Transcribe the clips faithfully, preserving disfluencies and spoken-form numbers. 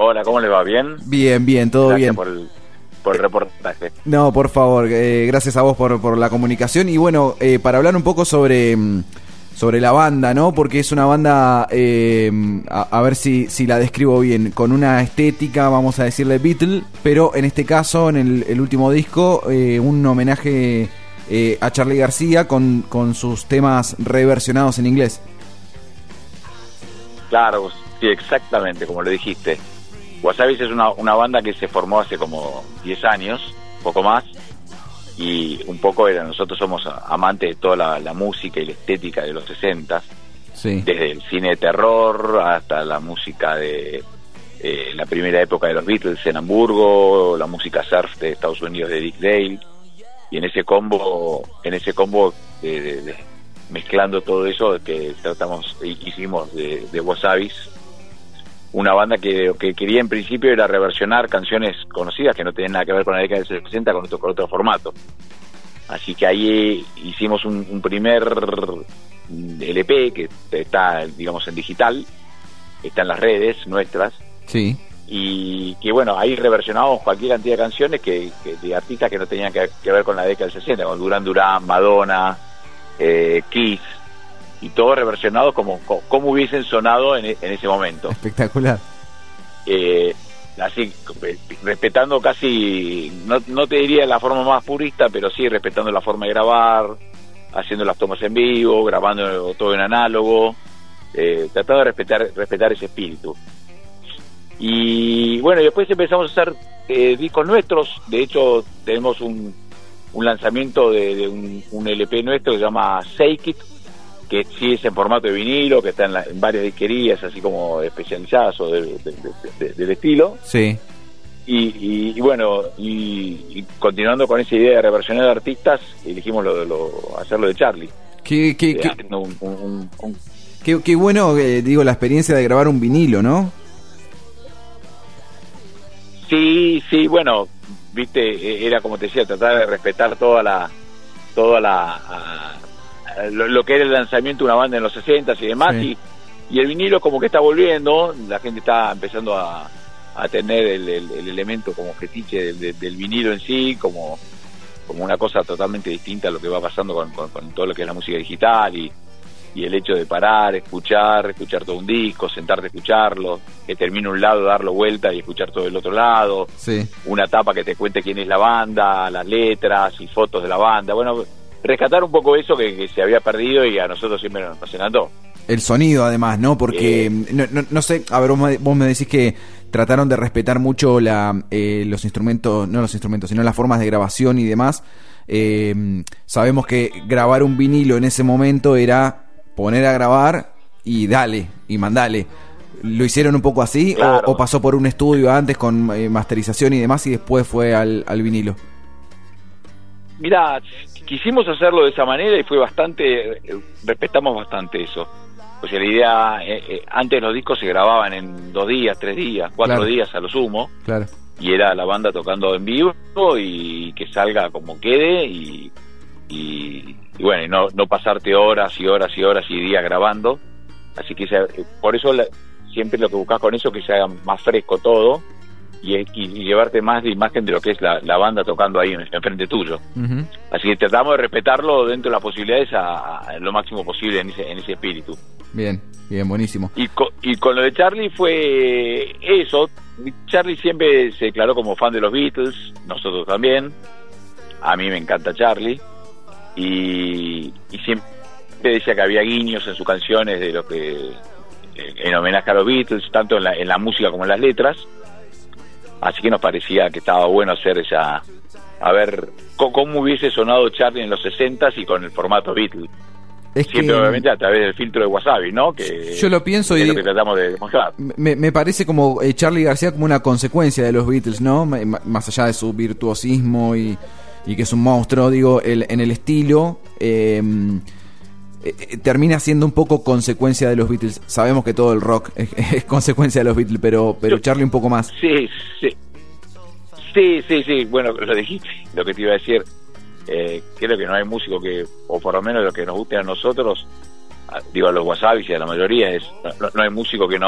Hola, ¿cómo les va? ¿Bien? Bien, bien, todo Gracias bien. por el, por el reportaje. No, por favor, eh, gracias a vos por, por la comunicación. Y bueno, eh, para hablar un poco sobre, sobre la banda, ¿no? Porque es una banda, eh, a, a ver si, si la describo bien, con una estética, vamos a decirle Beatle, pero en este caso, en el, el último disco, eh, un homenaje eh, a Charly García con, con sus temas reversionados en inglés. Claro, sí, exactamente, como lo dijiste. Wasabis es una, una banda que se formó hace como diez años, poco más, y un poco era, nosotros somos amantes de toda la, la música y la estética de los sesenta, sí. Desde el cine de terror hasta la música de eh, la primera época de los Beatles en Hamburgo, la música surf de Estados Unidos de Dick Dale, y en ese combo, en ese combo de, de, de, mezclando todo eso que tratamos, hicimos de, de Wasabis, una banda que lo que quería en principio era reversionar canciones conocidas que no tenían nada que ver con la década del sesenta con otro, con otro formato. Así que ahí hicimos un, un primer L P que está, digamos, en digital, está en las redes nuestras. Sí. Y que bueno, ahí reversionamos cualquier cantidad de canciones que, que de artistas que no tenían que, que ver con la década del sesenta, como Duran Duran, Madonna, eh, Kiss, y todo reversionado como, como hubiesen sonado en, en ese momento. Espectacular. Eh, así, respetando casi, no, no te diría la forma más purista, pero sí respetando la forma de grabar, haciendo las tomas en vivo, grabando todo en análogo, eh, tratando de respetar, respetar ese espíritu. Y bueno, después empezamos a hacer eh, discos nuestros. De hecho, tenemos un, un lanzamiento de, de un, un L P nuestro que se llama Shake It, que sí es en formato de vinilo, que está en, la, en varias disquerías, así como especializadas o de, de, de, de, del estilo. Sí. Y, y, y bueno, y, y continuando con esa idea de reversionar de artistas, elegimos lo, lo, hacerlo de Charly. Qué, qué, qué, un, un, un, un... qué, qué bueno, eh, digo, la experiencia de grabar un vinilo, ¿no? Sí, sí, bueno, viste, era como te decía, tratar de respetar toda la, toda la... A, Lo, lo que era el lanzamiento de una banda en los sesentas y demás, sí. y, y el vinilo como que está volviendo, la gente está empezando a, a tener el, el, el elemento como fetiche del, del, del vinilo en sí, como, como una cosa totalmente distinta a lo que va pasando con, con, con todo lo que es la música digital, y, y el hecho de parar, escuchar, escuchar todo un disco, sentarte a escucharlo, que termine un lado, darlo vuelta y escuchar todo el otro lado, sí. Una tapa que te cuente quién es la banda, las letras y fotos de la banda, bueno, rescatar un poco eso que, que se había perdido y a nosotros siempre nos, nos encantó. El sonido, además, ¿no? Porque, eh, no, no, no sé, a ver, vos me, vos me decís que trataron de respetar mucho la eh, los instrumentos, no los instrumentos, sino las formas de grabación y demás. Eh, sabemos que grabar un vinilo en ese momento era poner a grabar y dale, y mandale. ¿Lo hicieron un poco así? Claro. O, ¿O pasó por un estudio antes con eh, masterización y demás y después fue al, al vinilo? Mirá, quisimos hacerlo de esa manera y fue bastante, eh, respetamos bastante eso. O sea, la idea, eh, eh, antes los discos se grababan en dos días, tres días, cuatro claro. días a lo sumo. Claro. Y era la banda tocando en vivo y que salga como quede y, y, y bueno, y no, no pasarte horas y horas y horas y días grabando. Así que se, por eso la, siempre lo que buscas con eso es que se haga más fresco todo. Y, y, y llevarte más de imagen de lo que es la, la banda tocando ahí enfrente tuyo. Uh-huh. Así que tratamos de respetarlo dentro de las posibilidades a, a lo máximo posible en ese, en ese espíritu. Bien, bien, buenísimo. Y con, y con lo de Charly fue eso. Charly siempre se declaró como fan de los Beatles, nosotros también. A mí me encanta Charly. Y, y siempre decía que había guiños en sus canciones de lo que en homenaje a los Beatles, tanto en la, en la música como en las letras. Así que nos parecía que estaba bueno hacer esa, a ver cómo hubiese sonado Charly en los sesentas y con el formato Beatles. Es siempre que, obviamente a través del filtro de Wasabi, ¿no? Que yo lo pienso es y lo que tratamos de demostrar. Me, me parece como eh, Charly García como una consecuencia de los Beatles, ¿no? M- más allá de su virtuosismo y, y que es un monstruo, digo, el, en el estilo. Eh, Eh, termina siendo un poco consecuencia de los Beatles. Sabemos que todo el rock es, es consecuencia de los Beatles, pero pero Charly un poco más. Sí, sí. Sí, sí, sí. Bueno, lo dijiste, lo que te iba a decir. Eh, creo que no hay músico que, o por lo menos lo que nos guste a nosotros, a, digo a los Wasabis y a la mayoría, es no, no hay músico que no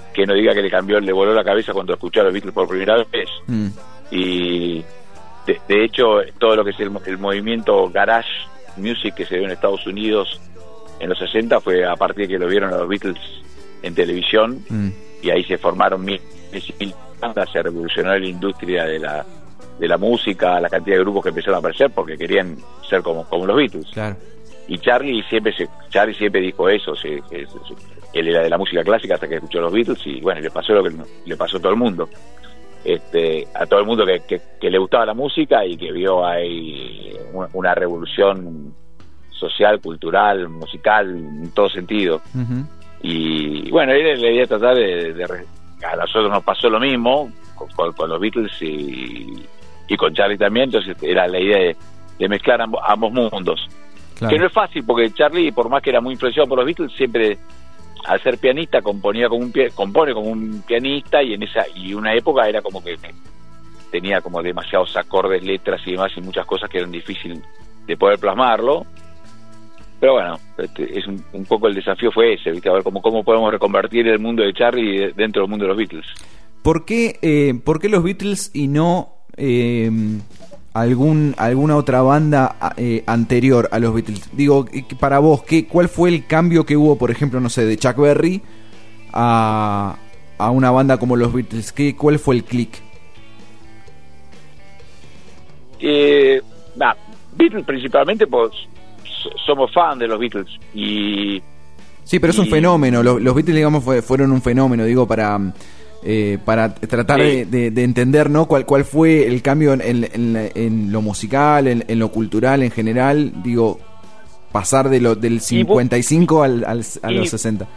que no diga que le cambió, le voló la cabeza cuando escuchó a los Beatles por primera vez. Mm. Y de, de hecho, todo lo que es el, el movimiento garage music que se dio en Estados Unidos en los sesenta fue a partir de que lo vieron a los Beatles en televisión, mm. y ahí se formaron mil, mil bandas, se revolucionó la industria de la de la música, la cantidad de grupos que empezaron a aparecer porque querían ser como, como los Beatles. Claro. Y Charlie siempre se, Charlie siempre dijo eso, se, se, se, él era de la música clásica hasta que escuchó los Beatles y bueno, le pasó lo que le pasó a todo el mundo. Este, a todo el mundo que, que, que le gustaba la música y que vio ahí una, una revolución social, cultural, musical, en todo sentido. Uh-huh. Y, y bueno, él le iba tratar de, de, de... A nosotros nos pasó lo mismo con, con, con los Beatles y, y con Charlie también, entonces era la idea de, de mezclar ambos, ambos mundos. Claro. Que no es fácil, porque Charlie, por más que era muy influenciado por los Beatles, siempre, al ser pianista, componía como un compone como un pianista, y en esa y una época era como que tenía como demasiados acordes, letras y demás, y muchas cosas que eran difíciles de poder plasmarlo. Pero bueno, este, es un, un poco el desafío fue ese, ¿viste? A ver cómo, cómo podemos reconvertir el mundo de Charlie dentro del mundo de los Beatles. ¿Por qué, eh, ¿por qué los Beatles y no eh, algún alguna otra banda eh, anterior a los Beatles? Digo, para vos, ¿qué, ¿cuál fue el cambio que hubo, por ejemplo, no sé, de Chuck Berry a, a una banda como los Beatles? ¿Qué, ¿Cuál fue el click? Eh, nah, Beatles principalmente, pues somos fan de los Beatles y sí, pero es y... un fenómeno. Los, los Beatles, digamos, fue, fueron un fenómeno, digo, para eh, para tratar sí. de, de, de entender, ¿no? Cuál cuál fue el cambio en, en, en, en lo musical, en, en lo cultural, en general, digo, pasar de lo del cincuenta y cinco al, al a y, los sesenta.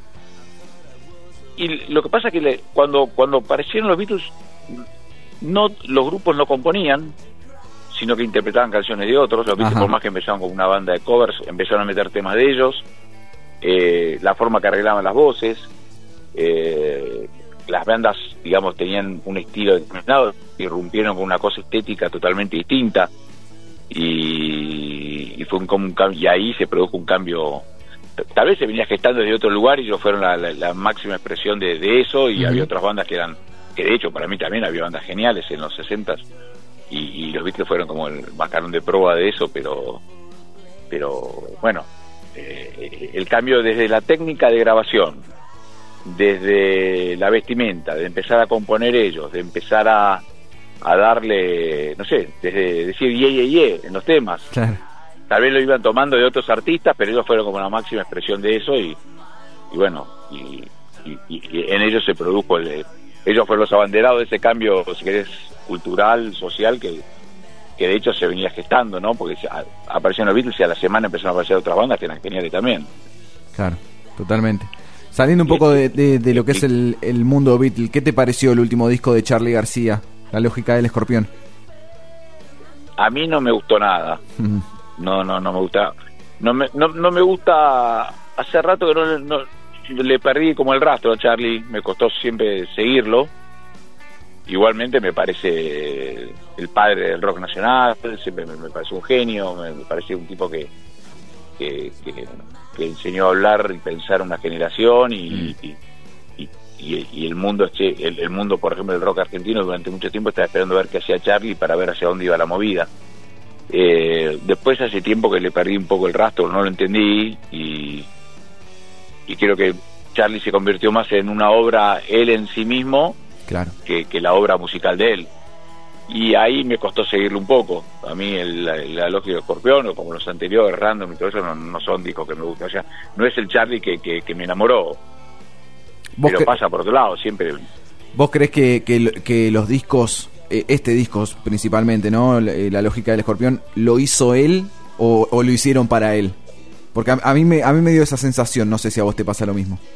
Y lo que pasa es que le, cuando cuando aparecieron los Beatles, no los grupos no componían, sino que interpretaban canciones de otros. Los Beatles, por más que empezaron con una banda de covers, empezaron a meter temas de ellos, eh, la forma que arreglaban las voces, eh, las bandas, digamos, tenían un estilo determinado, irrumpieron con una cosa estética totalmente distinta, y, y fue un, como un cambio, y ahí se produjo un cambio. Tal vez se venía gestando desde otro lugar y ellos fueron la, la, la máxima expresión de, de eso, y uh-huh. había otras bandas que eran, que de hecho para mí también había bandas geniales en los sesentas, y, y los Beatles fueron como el mascarón de prueba de eso, pero pero bueno, eh, el cambio desde la técnica de grabación, desde la vestimenta, de empezar a componer ellos, de empezar a, a darle, no sé, desde decir ye, ye, ye en los temas. Claro. Tal vez lo iban tomando de otros artistas, pero ellos fueron como la máxima expresión de eso, y, y bueno, y, y, y en ellos se produjo, el, ellos fueron los abanderados de ese cambio, si querés, cultural, social, que, que de hecho se venía gestando, ¿no? Porque se, a, aparecieron los Beatles y a la semana empezaron a aparecer otras bandas que eran geniales también. Claro, totalmente. Saliendo un poco de, de, de lo que es el, el mundo Beatle, ¿qué te pareció el último disco de Charly García, La lógica del escorpión? A mí no me gustó nada. Uh-huh. No, no, no me gusta. No me, no, no me gusta. Hace rato que no, no le perdí como el rastro a Charly. Me costó siempre seguirlo. Igualmente me parece el padre del rock nacional. Siempre me, me parece un genio. Me, me parece un tipo que que, que que enseñó a hablar y pensar a una generación y, mm. y, y, y, y el mundo el, el mundo por ejemplo del rock argentino durante mucho tiempo estaba esperando ver qué hacía Charly para ver hacia dónde iba la movida. Eh, después hace tiempo que le perdí un poco el rastro, no lo entendí, y, y creo que Charly se convirtió más en una obra él en sí mismo, claro, que, que la obra musical de él, y ahí me costó seguirlo un poco. A mí el, la, la lógica del escorpión, o como los anteriores, Random y todo eso, no, no son discos que me gustan. O sea, no es el Charly que, que, que me enamoró, pero que, pasa por otro lado siempre. ¿Vos creés que, que, que los discos, este disco principalmente, ¿no? La lógica del escorpión, ¿lo hizo él o, o lo hicieron para él? Porque a, a mí me a mí me dio esa sensación, no sé si a vos te pasa lo mismo.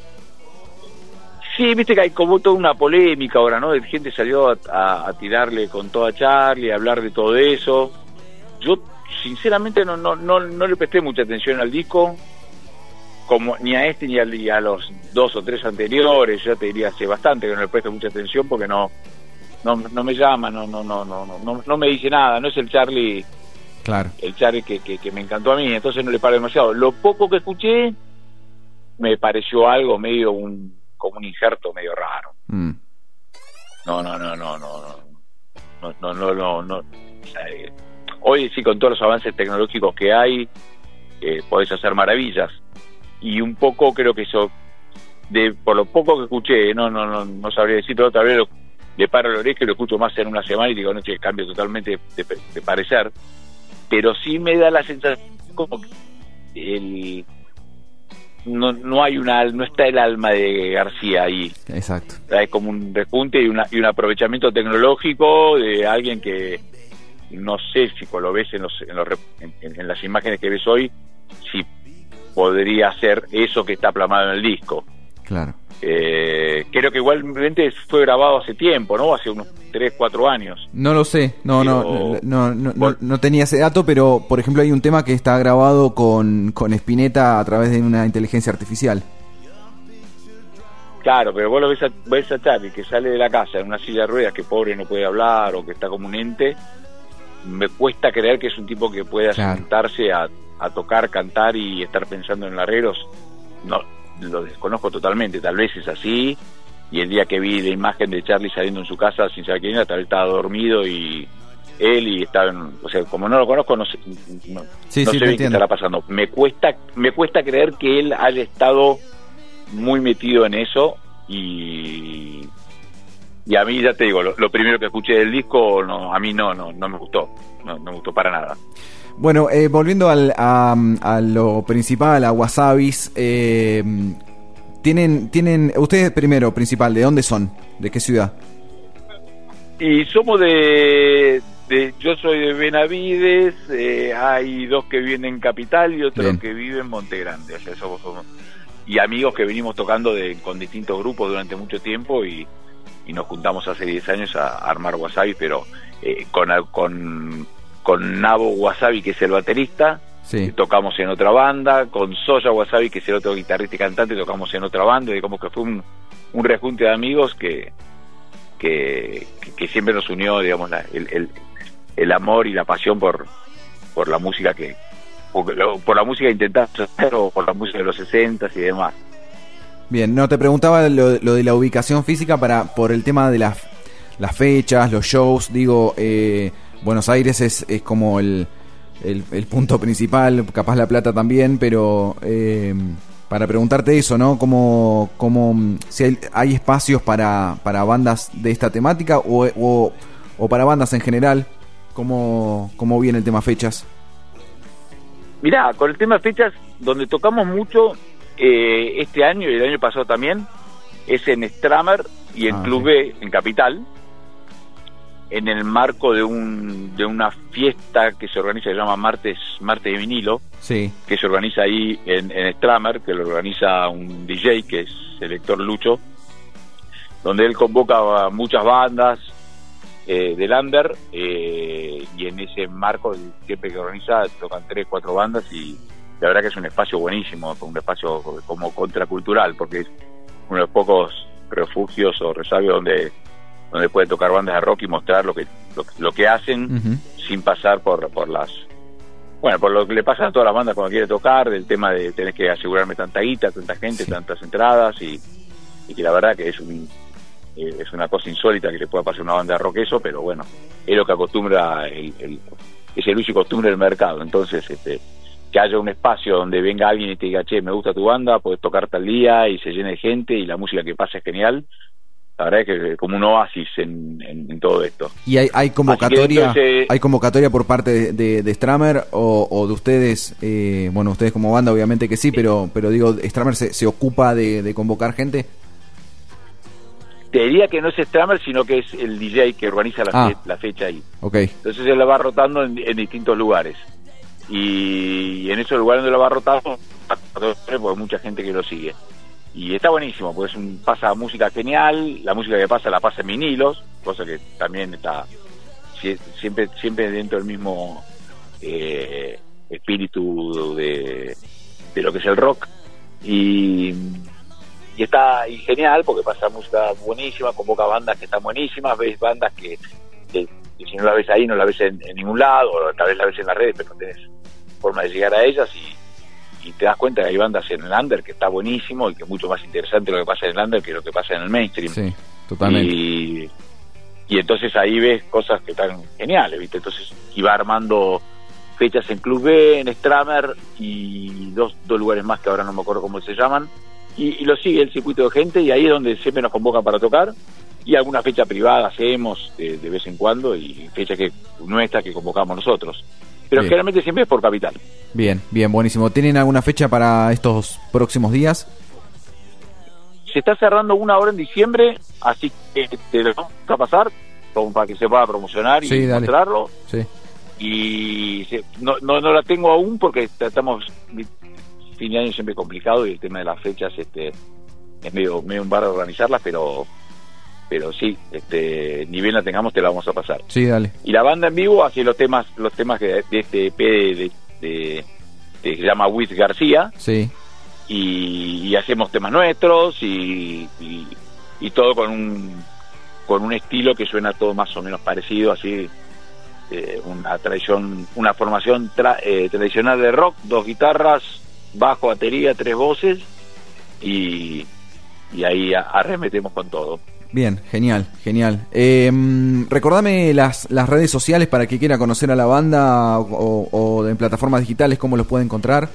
Sí, viste que hay como toda una polémica ahora, ¿no? De gente salió a, a, a tirarle con todo a Charly, a hablar de todo eso. Yo sinceramente no no no no le presté mucha atención al disco, como ni a este ni a, ni a los dos o tres anteriores. Yo te diría hace bastante que no le presto mucha atención porque no no no me llama, no no no no no no me dice nada. No es el Charly, claro, el Charly que, que que me encantó a mí, entonces no le paro demasiado. Lo poco que escuché me pareció algo medio un como un injerto medio raro. Mm. No, no, no, no, no, no, no, no, no, no. Eh, hoy sí, con todos los avances tecnológicos que hay, eh, podés hacer maravillas. Y un poco creo que eso, de por lo poco que escuché, no, no, no, no sabría decir, pero tal vez lo, le paro la oreja y lo escucho más en una semana y digo, no, che, cambio totalmente de, de parecer. Pero sí me da la sensación como que el no no hay una no está el alma de García ahí. Exacto. Es como un repunte y una y un aprovechamiento tecnológico de alguien que no sé si lo ves en los en, los, en, en las imágenes que ves hoy, si podría ser eso que está plasmado en el disco. Claro. Eh, creo que igualmente fue grabado hace tiempo, ¿no? Hace unos tres, cuatro años. No lo sé, no, pero, no, no, no, no, no tenía ese dato, pero por ejemplo hay un tema que está grabado con, con Spinetta a través de una inteligencia artificial. Claro, pero vos lo ves a, ves a Charlie que sale de la casa en una silla de ruedas, que pobre no puede hablar o que está como un ente. Me cuesta creer que es un tipo que pueda claro. sentarse a, a tocar, cantar y estar pensando en arreglos. No, lo desconozco totalmente, tal vez es así, y el día que vi la imagen de Charlie saliendo en su casa sin saber quién era, tal vez estaba dormido y él y estaba en, o sea, como no lo conozco no sé, no, sí, no sí, sé bien qué estará pasando. Me cuesta, me cuesta creer que él haya estado muy metido en eso y y a mí ya te digo, lo, lo primero que escuché del disco no, a mí no, no, no me gustó, no, no me gustó para nada. Bueno, eh, volviendo al, a, a lo principal, a Wasabis, eh, tienen, tienen, ustedes primero, principal, ¿de dónde son? ¿De qué ciudad? Y somos de, de yo soy de Benavides, eh, hay dos que viven en Capital y otro Bien. que vive en Montegrande, o sea, somos, somos, y amigos que venimos tocando de, con distintos grupos durante mucho tiempo y, y nos juntamos hace diez años a, a armar Wasabi, pero eh, con... con con Nabo Wasabi, que es el baterista, sí. tocamos en otra banda, con Soya Wasabi, que es el otro guitarrista y cantante, tocamos en otra banda, y como que fue un, un rejunte de amigos que que, que siempre nos unió, digamos, la, el, el, el amor y la pasión por por la música que por, por la música que intentamos hacer o por la música de los sesentas y demás. Bien, no, te preguntaba lo, lo de la ubicación física para por el tema de las, las fechas, los shows, digo... Eh, Buenos Aires es, es como el, el, el punto principal, capaz La Plata también, pero eh, para preguntarte eso, ¿no? ¿Cómo, cómo, si hay, hay espacios para, para bandas de esta temática o, o, o para bandas en general? ¿Cómo, cómo viene el tema fechas? Mirá, con el tema fechas, donde tocamos mucho eh, este año y el año pasado también, es en Stramer y en ah, Club sí. B, en Capital, en el marco de un de una fiesta que se organiza, se llama Martes Martes de Vinilo, sí. que se organiza ahí en, en Stramer, que lo organiza un D J que es el Héctor Lucho, donde él convoca a muchas bandas eh, del under, eh, y en ese marco siempre que organiza tocan tres, cuatro bandas, y la verdad que es un espacio buenísimo, un espacio como contracultural, porque es uno de los pocos refugios o resabios donde donde pueden tocar bandas de rock y mostrar lo que lo, lo que hacen uh-huh. sin pasar por por las bueno por lo que le pasa a todas las bandas cuando quiere tocar, del tema de tener que asegurarme tanta guita, tanta gente, sí. tantas entradas, y, y que la verdad que es un eh, es una cosa insólita que le pueda pasar a una banda de rock eso, pero bueno, es lo que acostumbra el, el es el uso y costumbre del mercado. Entonces este que haya un espacio donde venga alguien y te diga, che, me gusta tu banda, podés tocar tal día y se llene de gente y la música que pasa es genial. La verdad es que es como un oasis en, en, en todo esto. ¿Y hay, hay convocatoria entonces, hay convocatoria por parte de, de, de Stramer o, o de ustedes? Eh, bueno, ustedes como banda obviamente que sí, pero pero digo, ¿Stramer se, se ocupa de, de convocar gente? Te diría que no es Stramer, sino que es el D J que organiza la, ah, fe, la fecha ahí. Okay. Entonces él la va rotando en, en distintos lugares. Y en esos lugares donde la va rotando, porque hay mucha gente que lo sigue. Y está buenísimo, porque es un, pasa música genial, la música que pasa la pasa en vinilos, cosa que también está siempre siempre dentro del mismo eh, espíritu de, de lo que es el rock. Y, y está y genial, porque pasa música buenísima, convoca bandas que están buenísimas, ves bandas que, que, que si no la ves ahí no la ves en, en ningún lado, o tal vez la ves en las redes, pero no tenés forma de llegar a ellas, y y te das cuenta que hay bandas en el under que está buenísimo y que es mucho más interesante lo que pasa en el under que lo que pasa en el mainstream. Sí, totalmente. Y, y entonces ahí ves cosas que están geniales, ¿viste? Entonces iba armando fechas en Club B, en Stramer y dos, dos lugares más que ahora no me acuerdo cómo se llaman, y, y lo sigue el circuito de gente, y ahí es donde siempre nos convocan para tocar, y alguna fecha privada hacemos de, de vez en cuando, y fecha que nuestra que convocamos nosotros, pero bien. Generalmente siempre es por Capital. Bien, bien, buenísimo. ¿Tienen alguna fecha para estos próximos días? Se está cerrando una hora en diciembre, así que te lo vamos a pasar como para que se pueda promocionar y sí, mostrarlo. Sí. Y se, no, no no la tengo aún porque estamos fin de año siempre complicado y el tema de las fechas este es medio medio un bar organizarlas, pero pero sí, este ni bien la tengamos te la vamos a pasar. Sí, dale. Y la banda en vivo hace los temas los temas de, de este E P de, de, de, de que se llama Wiz García. Sí. Y, y hacemos temas nuestros y, y, y todo con un con un estilo que suena todo más o menos parecido, así eh, una tradición, una formación tra, eh, tradicional de rock, dos guitarras, bajo, batería, tres voces y, y ahí a, arremetemos con todo. Bien, genial, genial. Eh, recordame las, las redes sociales para que quiera conocer a la banda o, o en plataformas digitales, cómo los puede encontrar.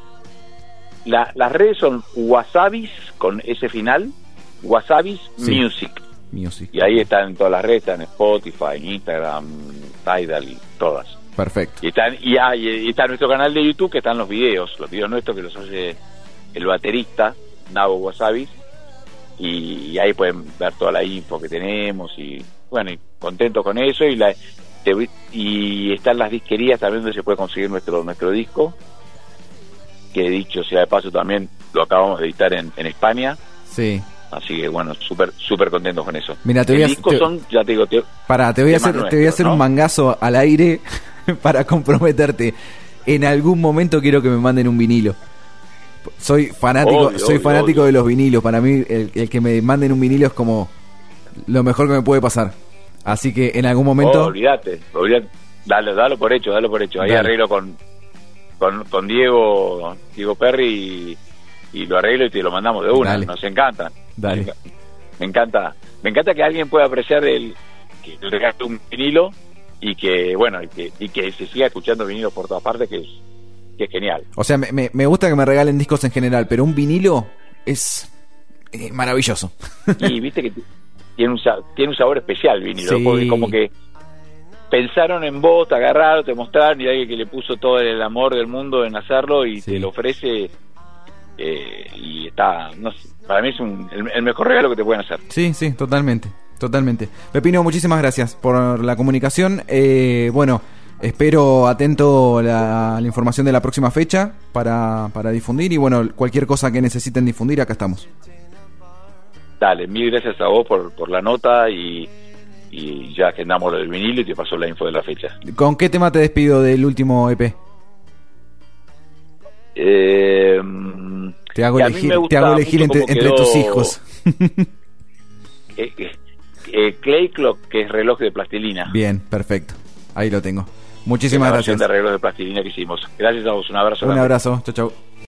La, las redes son Wasabis con ese final, Wasabis sí. Music. Music. Y ahí están todas las redes, están en Spotify, Instagram, Tidal y todas. Perfecto. Y están y, hay, y está nuestro canal de YouTube que están los videos, los videos nuestros que los hace el baterista Nabo Wasabis y, y ahí pueden ver toda la info que tenemos y bueno, y contentos con eso y la te, y están las disquerías también donde se puede conseguir nuestro nuestro disco, que dicho sea de paso también lo acabamos de editar en, en España. Sí. Así que bueno, súper súper contentos con eso. Mira, te voy a discos te, son, ya te digo, te, para, te voy a hacer nuestros, te voy a hacer ¿no? un mangazo al aire para comprometerte. En algún momento quiero que me manden un vinilo. Soy fanático, obvio, soy obvio, fanático obvio. de los vinilos. Para mí el, el que me manden un vinilo es como lo mejor que me puede pasar. Así que en algún momento oh, olvídate, olvídate, dalo, dalo por hecho, dalo por hecho. Ahí dale. arreglo con con con Diego, Diego Perry y, y lo arreglo y te lo mandamos de una. Dale. Nos encanta. Dale. Me encanta, me encanta que alguien pueda apreciar el que le regale un vinilo y que bueno y que, y que se siga escuchando vinilos por todas partes, que es, que es genial. O sea, me, me, me gusta que me regalen discos en general, pero un vinilo es eh, maravilloso. Y viste que tiene un tiene un sabor especial el vinilo, sí. porque como que pensaron en vos, te agarraron, te mostraron y alguien que le puso todo el amor del mundo en hacerlo y sí. te lo ofrece. Eh, y está, no sé, para mí es un, el, el mejor regalo que te pueden hacer. Sí, sí, totalmente, totalmente. Pepino, muchísimas gracias por la comunicación. Eh, bueno, espero atento la, la información de la próxima fecha para, para difundir y bueno, cualquier cosa que necesiten difundir, acá estamos. Dale, mil gracias a vos por, por la nota y, y ya agendamos lo del vinilo y te paso la info de la fecha. ¿Con qué tema te despido del último E P? Eh, te hago elegir, te hago elegir entre, entre tus hijos. eh, eh, eh, Clay Clock, que es reloj de plastilina. Bien, perfecto. Ahí lo tengo. Muchísimas la gracias. de reloj de plastilina que hicimos. Gracias a vos, un abrazo. Un grande. abrazo, chau chau.